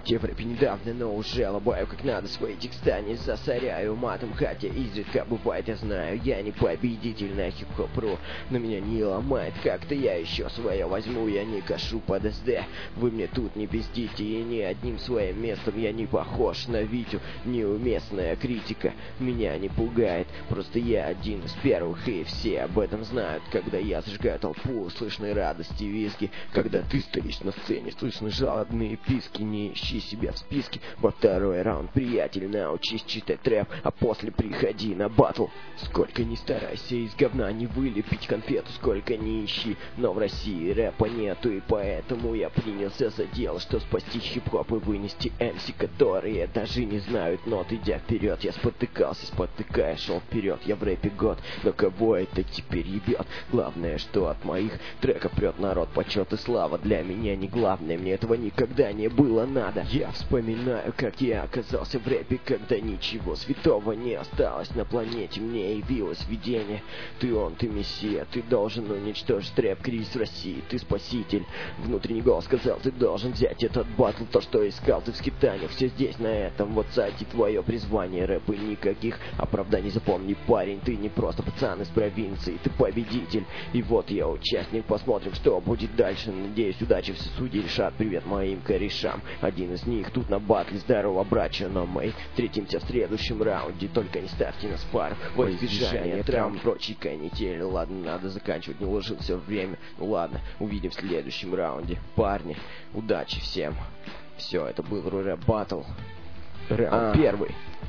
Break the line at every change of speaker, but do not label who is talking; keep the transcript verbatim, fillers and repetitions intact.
в рэпе недавно, но уже лобаю как надо свои текста, не засоряю матом, хотя изредка бывает, я знаю, я не победитель на хип-хоп.ру, но меня не ломает, как-то я еще свое возьму, я не кашу под эс дэ, вы мне тут не пиздите, и ни одним своим местом я не похож на Витю, неуместная критика меня не пугает, просто я один из первых, и все об этом знают, когда я зажигаю толпу, слышны радости, визги, когда ты стоишь на сцене, слышны жалобные писки, не ищи себя в списке. Во второй раунд, приятель, научись читать рэп, а после приходи на батл. Сколько ни старайся из говна не вылепить конфету, сколько ни ищи, но в России рэпа нету, и поэтому я принялся за дело, что спасти хип-хоп и вынести эм си, которые даже не знают нот. Идя вперед, я спотыкался, спотыкая, шел вперед, я в рэпе год, но кого это теперь ебет? Главное, что от моих треков прет народ, почет и слава для меня не главное, мне этого никогда не было надо. Я вспоминаю, как я оказался в рэпе, когда ничего святого не осталось на планете, мне явилось видение. Ты он, ты мессия, ты должен уничтожить рэп-кризис в России, ты спаситель. Внутренний голос сказал, ты должен взять этот батл, то, что искал ты в скитаниях, все здесь, на этом вот сайте твое призвание. Рэп и никаких оправданий, запомни, парень, ты не просто пацан из провинции, ты победитель. И вот я участник, посмотрим, что будет дальше. Надеюсь, удачи, все судьи решат. Привет моим корешам, один из них тут на батле. Здорово, братья, но мы встретимся в следующем раунде. Только не ставьте нас пар во избежание травм, прочей канители. Ладно, надо заканчивать, не уложил все время. Ну ладно, увидим в следующем раунде. Парни, удачи всем. Все, это был рэп батл. Раунд первый.